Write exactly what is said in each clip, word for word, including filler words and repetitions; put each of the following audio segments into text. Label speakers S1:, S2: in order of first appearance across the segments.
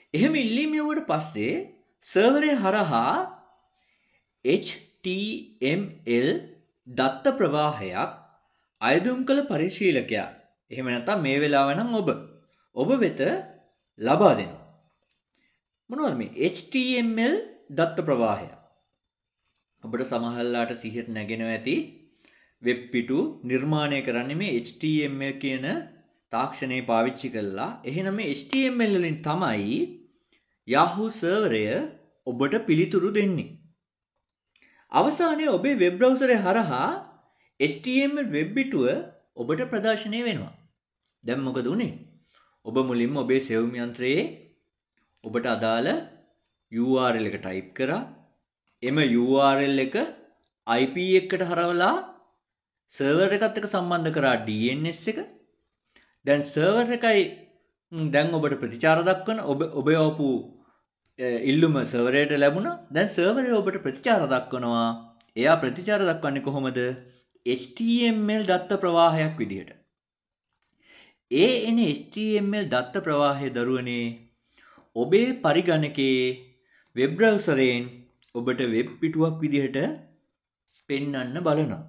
S1: එහෙම ඉල්ලීම යවුවට පස්සේ සර්වරය හරහා H T M L දත්ත ප්‍රවාහයක් අයදුම් කළ පරිශීලකයා එහෙම නැත්නම් මේ වෙලාව නම් ඔබ ඔබ වෙත ලබා දෙනවා. මොනවද මේ H T M L දත්ත ප්‍රවාහය? ඔබට සමහරලාට සිහියට නැගෙනවා ඇති වෙබ් පිටු නිර්මාණය කරන්නේ මේ H T M L කියන තාක්ෂණය පාවිච්චි කරලා. එහෙනම් මේ H T M L වලින් තමයි Yahoo සර්වරය ඔබට පිළිතුරු දෙන්නේ. අවසානයේ ඔබේ වෙබ් බ්‍රවුසරය හරහා H T M L web පිටුව ඔබට ප්‍රදර්ශනය වෙනවා. දැන් මොකද උනේ? ඔබ මුලින්ම ඔබේ සෙවුම් යන්ත්‍රයේ ඔබට අදාළ U R L එක ටයිප් කරා. එම U R L එක I P එකකට හරවලා සර්වර් එකත් එක්ක සම්බන්ධ කරා D N S එක. දැන් සර්වර් එකයි දැන් ඔබට ප්‍රතිචාර දක්වන ඔබ ඔබ යවපු ඉල්ලුම සර්වරයට ලැබුණා. දැන් සර්වරය ඔබට ප්‍රතිචාර දක්වනවා. එයා ප්‍රතිචාර දක්වන්නේ කොහොමද? H T M L දත්ත ප්‍රවාහයක් විදිහට. ඒ එන H T M L දත්ත ප්‍රවාහය දරුවනේ ඔබේ පරිගණකයේ වෙබ් බ්‍රවුසරයෙන් ඔබට වෙබ් පිටුවක් විදිහට පෙන්වන්න බලනවා.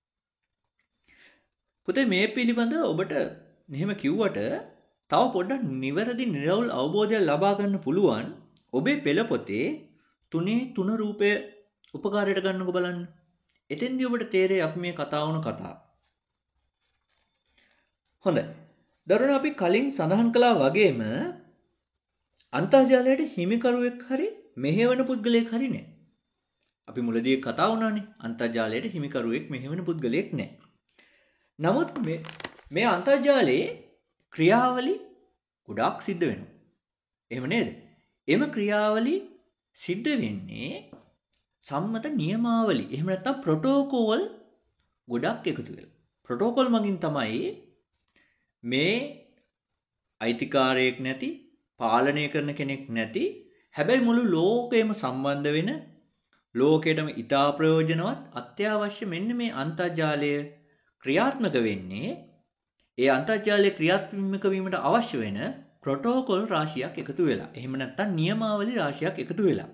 S1: පුතේ මේ පිළිබඳ ඔබට මෙහෙම කිව්වට තව පොඩ්ඩක් නිවැරදි නිරවුල් අවබෝධයක් ලබා ගන්න පුළුවන්. ඔබේ පෙළ පොතේ තුනේ තුන රූපය උපකාරයට ගන්නකො බලන්න. එතෙන්දී ඔබට තේරෙයි අපි මේ කතා වුණ කතාව. හොඳයි. දරුවනේ අපි කලින් සඳහන් කළා වගේම අන්තර්ජාලයට හිමිකරුවෙක් හරි මෙහෙවන පුද්ගලයෙක් හරි නැහැ. අපි මුලදී කතා වුණානේ අන්තර්ජාලයට හිමිකරුවෙක් මෙහෙවන පුද්ගලයෙක් නැහැ. නමුත් මේ මේ අන්තර්ජාලයේ ක්‍රියාවලි ගොඩාක් සිද්ධ වෙනවා. එහෙම නේද? එම ක්‍රියාවලි සිද්ධ වෙන්නේ සම්මත නියමාවලි. එහෙම නැත්නම් ප්‍රොටෝකෝල් ගොඩක් එකතු වෙලා. ප්‍රොටෝකෝල් මගින් තමයි මේ අයිතිකාරයෙක් නැති, පාලනය කරන කෙනෙක් නැති, හැබැයි මුළු ලෝකෙම සම්බන්ධ වෙන ලෝකයටම ඉතා ප්‍රයෝජනවත් අත්‍යවශ්‍ය මෙන්න මේ අන්තර්ජාලය ක්‍රියාත්මක වෙන්නේ ඒ අන්තර්ජාලය ක්‍රියාත්මක වීමට අවශ්‍ය වෙන ප්‍රොටෝකෝල් රාශියක් එකතු වෙලා. එහෙම නැත්නම් නියමාවලි රාශියක් එකතු වෙලා.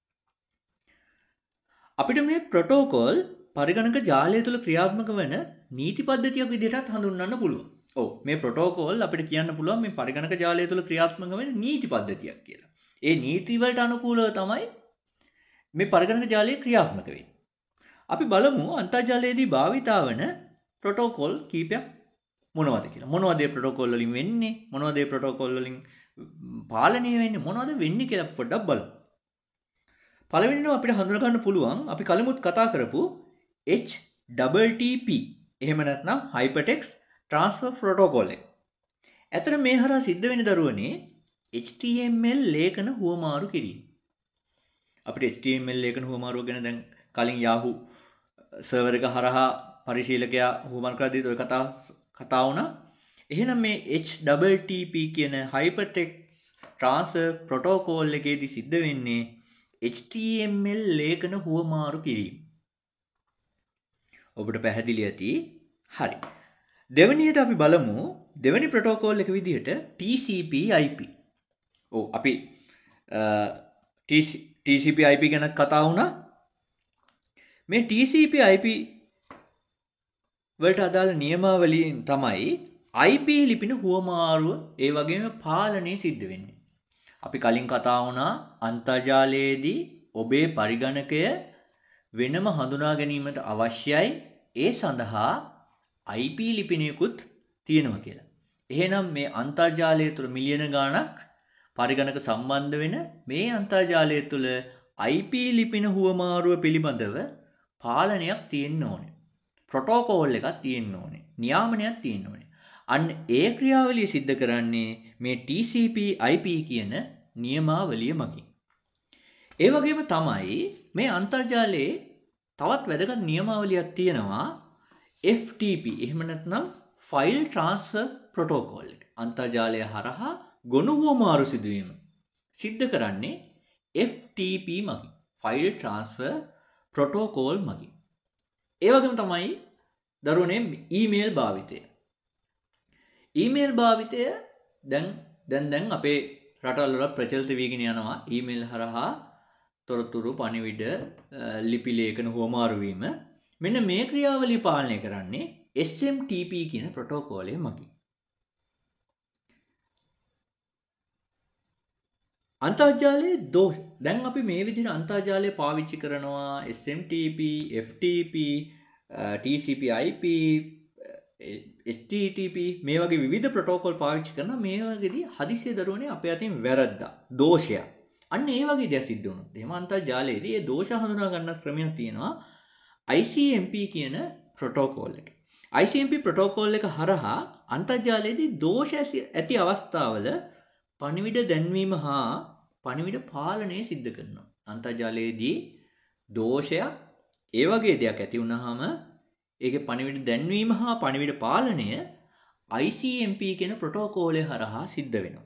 S1: අපිට මේ ප්‍රොටෝකෝල් පරිගණක ජාලය තුළ ක්‍රියාත්මක වෙන නීති පද්ධතියක් විදිහටත් හඳුන්වන්න පුළුවන්. ඔව් මේ ප්‍රොටෝකෝල් අපිට කියන්න පුළුවන් මේ පරිගණක ජාලය තුළ ක්‍රියාත්මක වෙන නීති පද්ධතියක් කියලා. ඒ නීති වලට අනුකූලව තමයි මේ පරිගණක ජාලය ක්‍රියාත්මක වෙන්නේ. අපි බලමු අන්තර්ජාලයේදී භාවිතා වන ප්‍රොටෝකෝල් කීපයක් මොනවද කියලා. මොනවද මේ ප්‍රොටෝකෝල් වලින් වෙන්නේ? මොනවද මේ ප්‍රොටෝකෝල් වලින් පාලනය වෙන්නේ? මොනවද වෙන්නේ කියලා පොඩ්ඩක් බලමු. පළවෙනිව අපිට හඳුනා ගන්න පුළුවන් අපි කලිමුත් කතා කරපු H T T P එහෙම නැත්නම් Hypertext Transfer Protocol එක. ඇතර මේ හරහා සිද්ධ වෙන දරුවනේ H T M L ලේඛන හුවමාරු කිරීම. අපිට H T M L ලේඛන හුවමාරුව ගැන දැන් කලින් Yahoo සර්වර් එක හරහා පරිශීලකයා හුවමාරු කරද්දී ඔය කතා කතා වුණා. එහෙනම් මේ H T T P කියන Hypertext Transfer Protocol එකේදී සිද්ධ වෙන්නේ H T M L ලේඛන හුවමාරු කිරීම. ඔබට පැහැදිලි ඇති. හරි. දෙවෙනියට අපි බලමු දෙවෙනි ප්‍රොටෝකෝල් එක විදිහට T C P I P. ඔව් අපි T C P I P ගැන කතා වුණා. මේ T C P I P වලට අදාළ නියමාවලියෙන් තමයි I P ලිපින හුවමාරුව ඒ වගේම පාලනය සිද්ධ වෙන්නේ. අපි කලින් කතා වුණා අන්තර්ජාලයේදී ඔබේ පරිගණකය වෙනම හඳුනා ගැනීමට අවශ්‍යයි. ඒ සඳහා I P ලිපිනයකුත් තියෙනවා කියලා. එහෙනම් මේ අන්තර්ජාලය තුළ මිලියන ගණනක් පරිගණක සම්බන්ධ වෙන මේ අන්තර්ජාලය තුළ I P ලිපින හුවමාරුව පිළිබඳව පාලනයක් තියෙන්න ඕනේ. ප්‍රොටෝකෝල් එකක් තියෙන්න ඕනේ. නියාමනයක් තියෙන්න ඕනේ. අන්න ඒ ක්‍රියාවලිය සිද්ධ කරන්නේ මේ T C P I P කියන නියමාවලිය මගින්. ඒ වගේම තමයි මේ අන්තර්ජාලයේ තවත් වැදගත් නියමාවලියක් තියෙනවා F T P. එහෙම නැත්නම් File Transfer Protocol එක. අන්තර්ජාලය හරහා ගොනු හුවමාරු සිදුවීම සිද්ධ කරන්නේ F T P මගින්. File Transfer Protocol මගින්. ඒ වගේම තමයි දරුවනේ ඊමේල් භාවිතය. ඊමේල් භාවිතය දැන් දැන් දැන් අපේ රටවල් වල ප්‍රචලිත වීගෙන යනවා ඊමේල් හරහා තොරතුරු පණිවිඩ ලිපි ලේඛන හුවමාරු වීම. මෙන්න මේ ක්‍රියාවලිය පාලනය කරන්නේ S M T P කියන ප්‍රොටෝකෝලය මගින්. අන්තර්ජාලයේ දෝෂ දැන් අපි මේ විදිහට අන්තර්ජාලය පාවිච්චි කරනවා S M T P, F T P, T C P I P, H T T P මේ වගේ විවිධ ප්‍රොටෝකෝල් පාවිච්චි කරනවා. මේ වගේදී හදිසිය දරුවනේ අපේ අතින් වැරද්දා දෝෂයක්. අන්න ඒ වගේ දේවල් සිද්ධ වුණොත් එහෙම අන්තර්ජාලයේදී ඒ දෝෂ හඳුනා ගන්න ක්‍රමයක් තියෙනවා I C M P කියන ප්‍රොටෝකෝල් එක. I C M P protocol එක හරහා අන්තර්ජාලයේදී දෝෂ ඇති අවස්ථාවල පණිවිඩ දැන්වීම හා පණිවිඩ පාලනය සිද්ධ කරනවා. අන්තර්ජාලයේදී දෝෂයක් ඒ වගේ දෙයක් ඇති වුණාම ඒකේ පණිවිඩ දැන්වීම හා පණිවිඩ පාලනය I C M P කියන ප්‍රොටෝකෝලය හරහා සිද්ධ වෙනවා.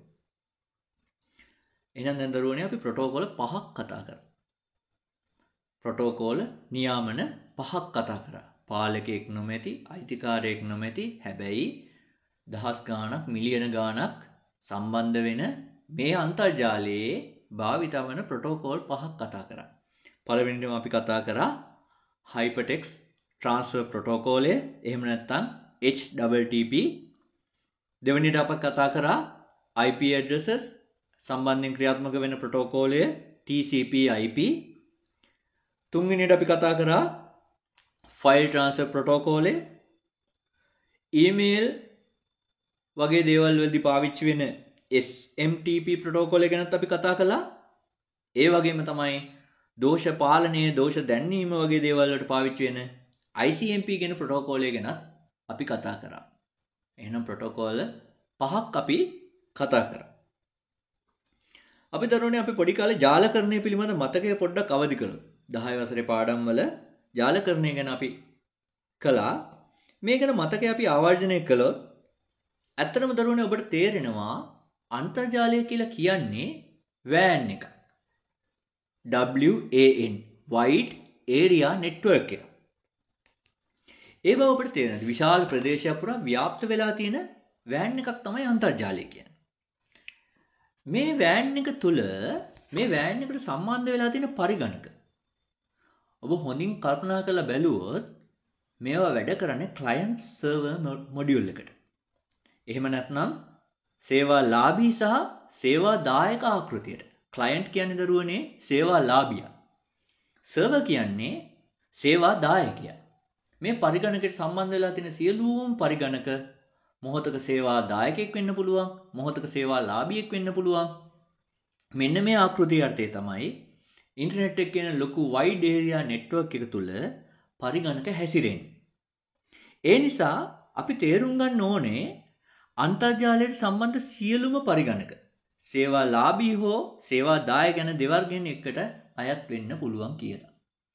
S1: එහෙනම් දැන් දරුවනේ අපි ප්‍රොටෝකෝල පහක් කතා කරා. ප්‍රොටෝකෝල නියාමන පහක් කතා කරා. පාලකයෙක් නොමැති, අයිතිකාරයෙක් නොමැති, හැබැයි දහස් ගාණක්, මිලියන ගාණක් සම්බන්ධ වෙන මේ අන්තර්ජාලයේ භාවිත වන ප්‍රොටෝකෝල් පහක් කතා කරා. පළවෙනිදම අපි කතා කරා hypertext transfer ප්‍රොටෝකෝලය. එහෙම නැත්නම් H T T P. දෙවෙනිට අපි කතා කරා I P addresses සම්බන්ධයෙන් ක්‍රියාත්මක වෙන ප්‍රොටෝකෝලය T C P I P. තුන්වෙනිට අපි කතා කරා ෆයිල් ට්‍රාන්ස්ෆර් ප්‍රොටෝකෝලය. ඊමේල් වගේ දේවල් වලදී පාවිච්චි වෙන S M T P ප්‍රොටෝකෝලය ගැනත් අපි කතා කළා. ඒ වගේම තමයි දෝෂ පාලනය, දෝෂ දැන්වීම වගේ දේවල් වලට පාවිච්චි වෙන I C M P කියන ප්‍රොටෝකෝලය ගැනත් අපි කතා කරා. එහෙනම් ප්‍රොටෝකෝල පහක් අපි කතා කරා. අපි දරුවනේ අපි පොඩි කාලේ ජාලකරණය පිළිබඳ මතකය පොඩ්ඩක් අවදි කළොත් දහය වසරේ පාඩම් වල ජාලකරණය ගැන අපි කළා. මේ ගැන මතකය අපි ආවර්ජනය කළොත් ඇත්තටම දරුවනේ ඔබට තේරෙනවා අන්තර්ජාලය කියලා කියන්නේ වෑන් එක. W A N Wide Area Network එක. ඒ බව ඔබට තේරෙනවා. විශාල ප්‍රදේශයක් පුරා ව්‍යාප්ත වෙලා තියෙන වෑන් එකක් තමයි අන්තර්ජාලය කියන්නේ. මේ වෑන් එක තුල මේ වෑන් එකට සම්බන්ධ වෙලා තියෙන පරිගණක ඔබ හොඳින් කල්පනා කරලා බැලුවොත් මේවා වැඩ කරන්නේ client server module එකට. එහෙම නැත්නම් සේවා ලාභී සහ සේවා දායක ආකෘතියට. client කියන්නේ දරුවනේ සේවා ලාභියා. server කියන්නේ සේවා දායකයා. මේ පරිගණකයට සම්බන්ධ වෙලා තියෙන සියලුම පරිගණක මොහොතක සේවා දායකයෙක් වෙන්න පුළුවන්, මොහොතක සේවා ලාභියෙක් වෙන්න පුළුවන්. මෙන්න මේ ආකෘතිය අර්ථය තමයි ඉන්ටර්නෙට් එක කියන ලොකු wide area network එක තුල පරිගණක හැසිරෙන්නේ. ඒ නිසා අපි තේරුම් ගන්න ඕනේ අන්තර්ජාලයට සම්බන්ධ සියලුම පරිගණක සේවා ලාභී හෝ සේවා දායක යන දෙවර්ගයෙන් එකට අයත් වෙන්න පුළුවන් කියලා.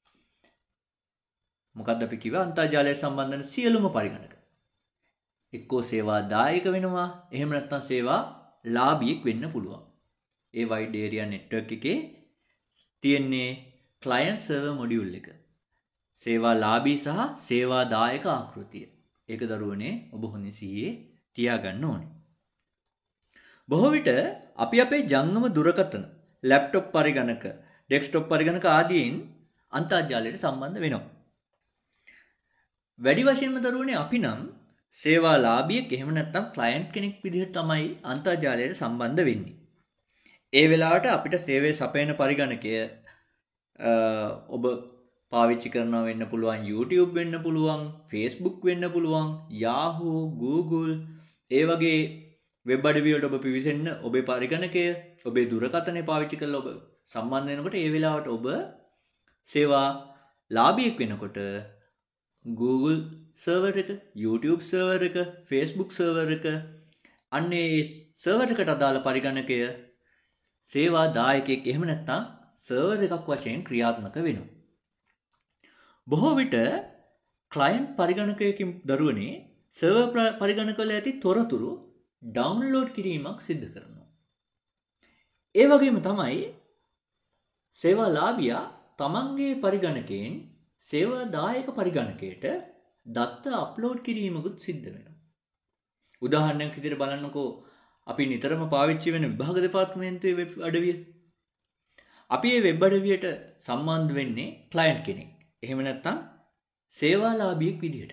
S1: මොකද්ද අපි කිව්වා අන්තර්ජාලයට සම්බන්ධ වෙන සියලුම පරිගණක එක්කෝ සේවා දායක වෙනවා, එහෙම නැත්නම් සේවා ලාභියෙක් වෙන්න පුළුවන්. ඒ wide area network එකේ තියෙන්නේ client server module එක. සේවා ලාභී සහ සේවා දායක ආකෘතිය. ඒක දරුවනේ ඔබ හොඳින් සිහියේ තියාගන්න ඕනේ. බොහෝ විට අපි අපේ ජංගම දුරකථන, ලැප්ටොප් පරිගණක, ඩෙස්ක්ටොප් පරිගණක ආදීන් අන්තර්ජාලයට සම්බන්ධ වෙනවා. වැඩි වශයෙන්ම දරුවනේ අපි නම් සේවා ලාභියෙක් එහෙම නැත්නම් ක්ලයන්ට් කෙනෙක් විදිහට තමයි අන්තර්ජාලයට සම්බන්ධ වෙන්නේ. ඒ වෙලාවට අපිට සේවය සපයන පරිගණකය ඔබ පාවිච්චි කරනවා වෙන්න පුළුවන්, YouTube වෙන්න පුළුවන්, Facebook වෙන්න පුළුවන්, Yahoo, Google ඒ වගේ වෙබ් අඩවි වලට ඔබ පිවිසෙන්න ඔබේ පරිගණකය, ඔබේ දුරකථනය පාවිච්චි කරලා ඔබ සම්බන්ධ වෙනකොට ඒ වෙලාවට ඔබ සේවා ලාභියෙක් වෙනකොට Google සර්වර් එක, YouTube සර්වර් එක, Facebook සර්වර් එක අන්නේ සර්වර් එකට අදාළ පරිගණකය සේවා දායකයෙක් එහෙම නැත්නම් සර්වර් එකක් වශයෙන් ක්‍රියාත්මක වෙනවා. බොහෝ විට ක්ලයන්ට් පරිගණකයකින් දරුවනේ සර්වර් පරිගණකවල ඇති තොරතුරු ඩවුන්ලෝඩ් කිරීමක් සිදු කරනවා. ඒ වගේම තමයි සේවා ලාභියා තමන්ගේ පරිගණකයෙන් සේවා දායක පරිගණකයට දත්ත අප්ලෝඩ් කිරීමකුත් සිද්ධ වෙනවා. උදාහරණයක් විදිහට බලන්නකෝ අපි නිතරම පාවිච්චි වෙන විභාග දෙපාර්තමේන්තුවේ වෙබ් අඩවිය. අපි මේ වෙබ් අඩවියට සම්බන්ධ වෙන්නේ ක්ලයන්ට් කෙනෙක්. එහෙම නැත්නම් සේවාලාභියෙක් විදිහට.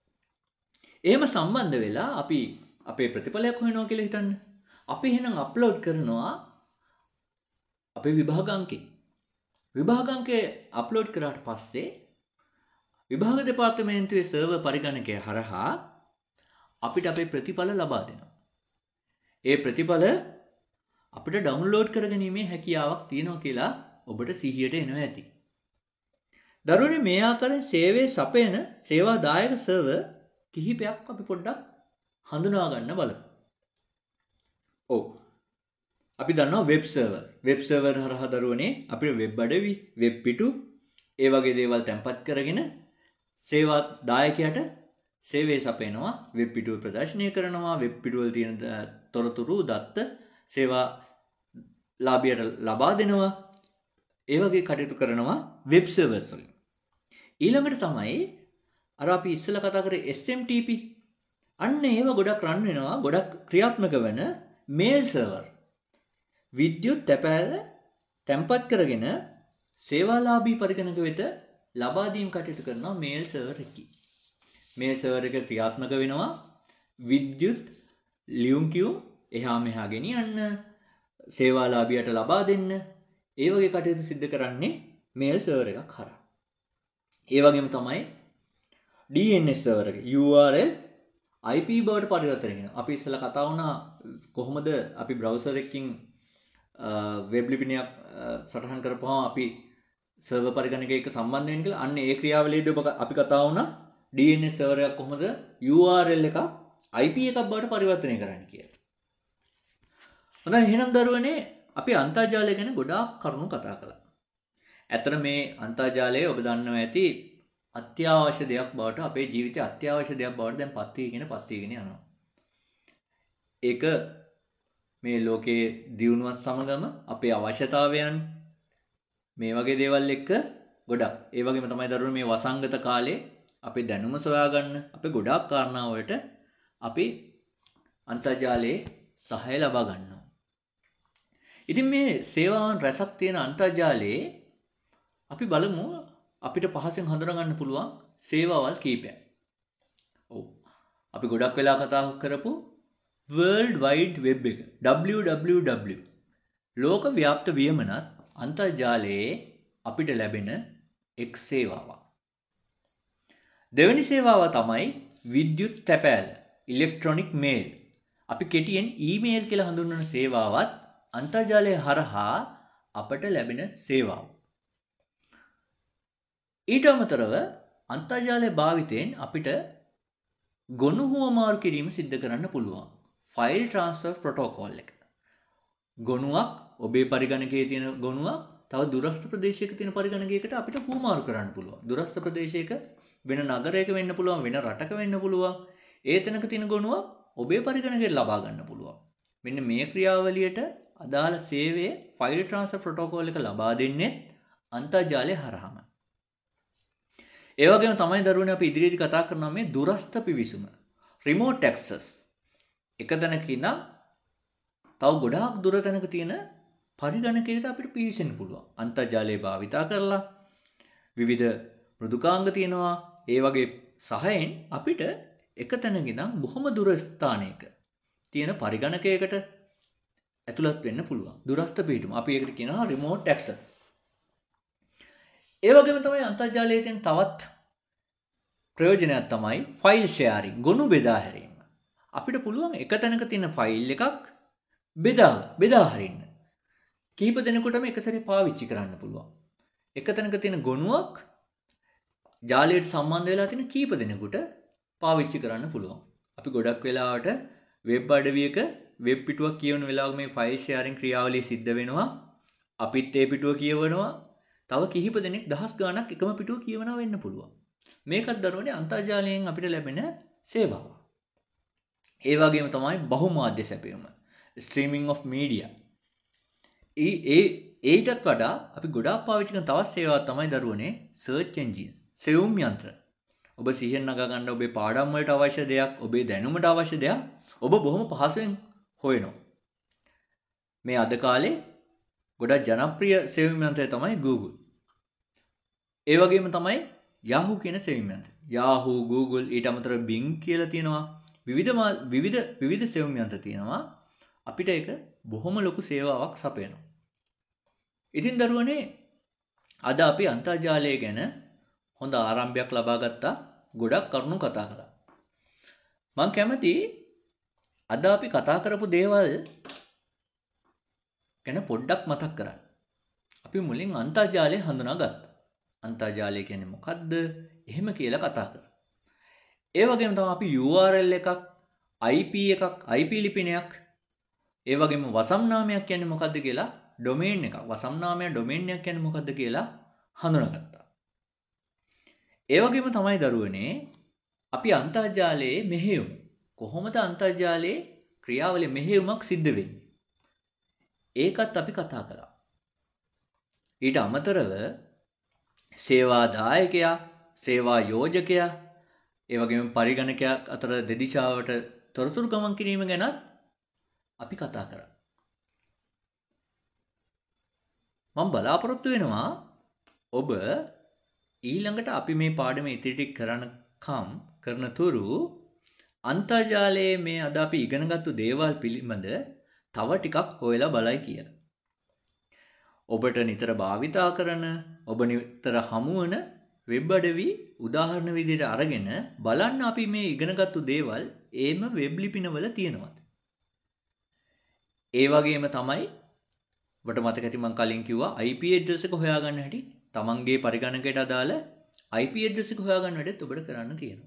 S1: එහෙම සම්බන්ධ වෙලා අපි අපේ ප්‍රතිඵලයක් හොයනවා කියලා හිතන්න. අපි එහෙනම් අප්ලෝඩ් කරනවා අපේ විභාග අංකේ. විභාග අංකේ අප්ලෝඩ් කරාට පස්සේ විභාග දෙපාර්තමේන්තුවේ සර්වර් පරිගණකය හරහා අපිට අපේ ප්‍රතිඵල ලබා දෙනවා. ඒ ප්‍රතිඵල අපිට ඩවුන්ලෝඩ් කරගැනීමේ හැකියාවක් තියෙනවා කියලා ඔබට සිහියට එනවා ඇති. දරුවනේ මේ ආකාරයෙන් සේවයේ සපයන සේවා දායක සර්වර් කිහිපයක් අපි පොඩ්ඩක් හඳුනා ගන්න බලමු. ඔව්. අපි දන්නවා වෙබ් සර්වර්. වෙබ් සර්වර් හරහා දරුවනේ අපිට වෙබ් අඩවි, වෙබ් පිටු ඒ වගේ දේවල් තැන්පත් කරගෙන සේවා දායකයාට සේවය සපයනවා, වෙබ් පිටුව ප්‍රදර්ශනය කරනවා, වෙබ් පිටුවල තියෙන තොරතුරු දත්ත සේවා ලාභියට ලබා දෙනවා. ඒ වගේ කටයුතු කරනවා වෙබ් සර්වර්ස් වලින්. ඊළඟට තමයි අර අපි ඉස්සෙල්ලා කතා කරේ එස් එම් ටී පී. අන්න ඒව ගොඩක් රන් වෙනවා, ගොඩක් ක්‍රියාත්මක වෙන මේල් සර්වර්. විද්‍යුත් තැපෑල තැන්පත් කරගෙන සේවාලාභී පරිගණක වෙත ලබා දීම කටයුතු කරනවා මේල් සර්වර් එකකින්. මේල් සර්වර් එක ක්‍රියාත්මක වෙනවා විද්‍යුත් ලියුම් කියුම් එහා මෙහා ගෙනියන්න, සේවාලාභියට ලබා දෙන්න. ඒ වගේ කටයුතු සිද්ධ කරන්නේ මේල් සර්වර් එකක් හරහා. ඒ වගේම තමයි ඩී එන් එස් සර්වර් එක U R L I P බවට පරිවර්තනය කරනවා. අපි ඉස්සෙල්ලා කතා වුණා කොහොමද අපි බ්‍රවුසර් එකකින් වෙබ් ලිපිනයක් සටහන් කරපුවාම අපි සර්වර් පරිගණකයක සම්බන්ධ වෙන්නේ කියලා. අන්න ඒ ක්‍රියාවලියේදී අපි කතා වුණා ඩී එන් එස් සර්වර් එකක් කොහොමද යූ ආර් එල් එකක් ආයි පී එකක් බවට පරිවර්තනය කරන්නේ කියලා. හොඳයි, එහෙනම් දරුවනේ අපි අන්තර්ජාලය ගැන ගොඩාක් කරුණු කතා කළා. ඇත්තට මේ අන්තර්ජාලය ඔබ දන්නවා ඇති අත්‍යවශ්‍ය දෙයක් බවට, අපේ ජීවිතයේ අත්‍යවශ්‍ය දෙයක් බවට දැන් පත් වීගෙන පත් වීගෙන යනවා. ඒක මේ ලෝකයේ දියුණුවත් සමගම අපේ අවශ්‍යතාවයන් මේ වගේ දේවල් එක්ක ගොඩක්. ඒ වගේම තමයි දරුවනේ මේ වසංගත කාලේ අපේ දැනුම සොයා ගන්න අපේ ගොඩාක් කාරණා වලට අපි අන්තර්ජාලයේ සහාය ලබා ගන්නවා. ඉතින් මේ සේවාවන් රැසක් තියෙන අන්තර්ජාලයේ අපි බලමු අපිට පහසෙන් හඳුනා ගන්න පුළුවන් සේවාවල් කීපයක්. ඔව්. අපි ගොඩක් වෙලා කතා කරපු World Wide Web එක W W W ලෝක ව්‍යාප්ත වියමනත් අන්තර්ජාලයේ අපිට ලැබෙන එක් සේවාවක්. දෙවෙනි සේවාව තමයි විද්‍යුත් තැපෑල ඉලෙක්ට්‍රොනික මේල්. අපි කෙටියෙන් ඊමේල් කියලා හඳුන්වන සේවාවත් අන්තර්ජාලය හරහා අපට ලැබෙන සේවාව. ඊට අමතරව අන්තර්ජාලය භාවිතයෙන් අපිට ගොනු හුවමාරු කිරීම සිද්ධ කරන්න පුළුවන්. ෆයිල් ට්‍රාන්ස්ෆර් ප්‍රොටෝකෝල් එක. ගොනුවක් ඔබේ පරිගණකයේ තියෙන ගොනුවක් තව දුරස්ථ ප්‍රදේශයක තියෙන පරිගණකයකට අපිට හුවමාරු කරන්න පුළුවන්. දුරස්ථ ප්‍රදේශයක වෙන නගරයක වෙන්න පුළුවන්, වෙන රටක වෙන්න පුළුවන්. ඒ තැනක තියෙන ගොනුවක් ඔබේ පරිගණකයට ලබා ගන්න පුළුවන්. මෙන්න මේ ක්‍රියාවලියට අදාළ සේවය ෆයිල් ට්‍රාන්ස්ෆර් ප්‍රොටෝකෝල් එක ලබා දෙන්නේ අන්තර්ජාලය හරහාම. ඒ වගේම තමයි දරුවනේ අපි ඉදිරියේදී කතා කරනවා මේ දුරස්ථ පිවිසුම remote access. එක තැනක ඉඳන් තව ගොඩාක් දුර තැනක තියෙන පරිගණකයකට අපිට පිවිසෙන්න පුළුවන්. අන්තර්ජාලය භාවිතා කරලා විවිධ මෘදුකාංග තියෙනවා. ඒ වගේ සහයෙන් අපිට එක තැනක ඉඳන් බොහොම දුර ස්ථානයක තියෙන පරිගණකයකට ඇතුළත් වෙන්න පුළුවන්. දුරස්ථ පිහිටුම. අපි ඒකට කියනවා remote access. ඒ වගේම තමයි අන්තර්ජාලයේ තියෙන තවත් ප්‍රයෝජනයක් තමයි ෆයිල් ෂෙයාරින්, ගොනු බෙදා හැරීම. අපිට පුළුවන් එක තැනක තියෙන ෆයිල් එකක් බෙදා බෙදා හරින්න. කීප දෙනෙකුටම එක සැරේ පාවිච්චි කරන්න පුළුවන්. එක තැනක තියෙන ගොනුවක් ජාලයට සම්බන්ධ වෙලා තියෙන කීප දෙනෙකුට පාවිච්චි කරන්න පුළුවන්. අපි ගොඩක් වෙලාවට වෙබ් අඩවියක වෙබ් පිටුවක් කියවන වෙලාවක මේ ෆයිල් ෂෙයාරින් ක්‍රියාවලිය සිද්ධ වෙනවා. අපිත් ඒ පිටුව කියවනවා. තව කිහිප දෙනෙක් දහස් ගාණක් එකම පිටුව කියවනවා වෙන්න පුළුවන්. මේකත් දරුවනේ අන්තර්ජාලයෙන් අපිට ලැබෙන සේවාව. ඒ වගේම තමයි බහුමාධ්‍ය සැපයීම, ස්ට්‍රීමිංగ్ ඔෆ් මීඩියා. ඒ ඒ ඒටත් වඩා අපි ගොඩාක් පාවිච්චි කරන තවත් සේවාවක් තමයි දරුවනේ සර්ච් එන්ජින්ස්, සෙවුම් යන්ත්‍ර. ඔබ සිහියෙන් නගා ගන්න ඔබේ පාඩම් වලට අවශ්‍ය දෙයක්, ඔබේ දැනුමට අවශ්‍ය දෙයක් ඔබ බොහොම පහසුවෙන් හොයනවා. මේ අද කාලේ ගොඩක් ජනප්‍රිය සෙවීම යන්ත්‍රය තමයි Google. ඒ වගේම තමයි Yahoo කියන සෙවීම යන්ත්‍රය. Yahoo, Google ඊට අමතරව Bing කියලා තියෙනවා. විවිධ විවිධ විවිධ සෙවීම යන්ත්‍ර තියෙනවා. අපිට ඒක බොහොම ලොකු සේවාවක් සපයනවා. ඉතින් දරුවනේ අද අපි අන්තර්ජාලය ගැන හොඳ ආරම්භයක් ලබා ගත්තා. ගොඩක් කරුණු කතා කළා. මම කැමති අද අපි කතා කරපු දේවල් ගැන පොඩ්ඩක් මතක් කරන්න. අපි මුලින් අන්තර්ජාලය හඳුනාගත්තා. අන්තර්ජාලය කියන්නේ මොකක්ද? එහෙම කියලා කතා කරා. ඒ වගේම තමයි අපි U R L එකක්, I P එකක්, I P ලිපිනයක්, ඒ වගේම වසම් නාමයක් කියන්නේ මොකක්ද කියලා, ඩොමේන් එකක්. වසම් නාමය ඩොමේන් එකක් කියන්නේ මොකක්ද කියලා හඳුනාගත්තා. ඒ වගේම තමයි දරුවනේ අපි අන්තර්ජාලයේ මෙහෙයුම කොහොමද අන්තර්ජාලයේ ක්‍රියාවලිය මෙහෙයුමක් සිද්ධ වෙන්නේ? ඒකත් අපි කතා කළා. ඊට අමතරව සේවා දායකයා, සේවා යෝජකයා, ඒ වගේම පරිගණකයා අතර දෙදිශාවට තොරතුරු ගමන් කිරීම ගැනත් අපි කතා කරා. මම බලාපොරොත්තු වෙනවා ඔබ ඊළඟට අපි මේ පාඩම ඉදිරි ටික කරනකම් කරන තුරු අන්තර්ජාලයේ මේ අද අපි ඉගෙනගත්තු දේවල් පිළිබඳ තව ටිකක් හොයලා බලයි කියලා. ඔබට නිතර භාවිතා කරන, ඔබ නිතර හමුවන වෙබ් අඩවි උදාහරණ විදිහට අරගෙන බලන්න අපි මේ ඉගෙනගත්තු දේවල් ඒම වෙබ් ලිපිනවල තියෙනවද? ඒ වගේම තමයි ඔබට මතක ඇති මම කලින් කිව්වා I P address එක හොයාගන්න හැටි. තමන්ගේ පරිගණකයට අදාළ I P address එක හොයාගන්න වැඩත් ඔබට කරන්න තියෙනවා.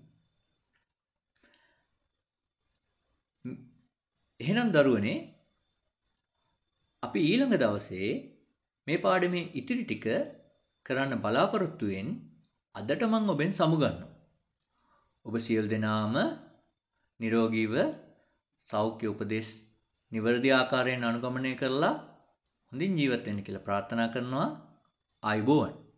S1: එහෙනම් දරුවනේ අපි ඊළඟ දවසේ මේ පාඩමේ ඉතිරි ටික කරන්න බලාපොරොත්තු වෙන අදට මම ඔබෙන් සමුගන්නවා. ඔබ සියලු දෙනාම නිරෝගීව සෞඛ්‍ය උපදෙස් නිවැරදි ආකාරයෙන් අනුගමනය කරලා හොඳින් ජීවත් වෙන්න කියලා ප්‍රාර්ථනා කරනවා. ආයුබෝවන්.